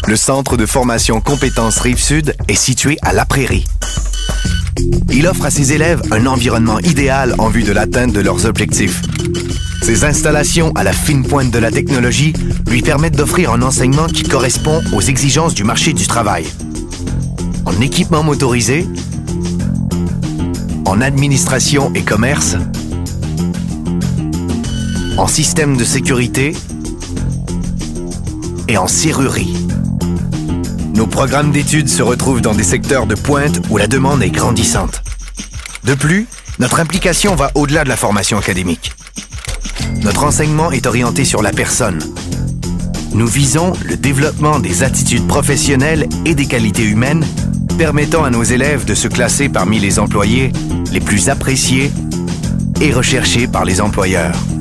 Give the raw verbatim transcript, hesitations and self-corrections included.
Le centre de formation Compétences Rive-Sud est situé à La Prairie. Il offre à ses élèves un environnement idéal en vue de l'atteinte de leurs objectifs. Ses installations à la fine pointe de la technologie lui permettent d'offrir un enseignement qui correspond aux exigences du marché du travail. En équipement motorisé, en administration et commerce, en système de sécurité et en serrurerie. Nos programmes d'études se retrouvent dans des secteurs de pointe où la demande est grandissante. De plus, notre implication va au-delà de la formation académique. Notre enseignement est orienté sur la personne. Nous visons le développement des attitudes professionnelles et des qualités humaines, permettant à nos élèves de se classer parmi les employés les plus appréciés et recherchés par les employeurs.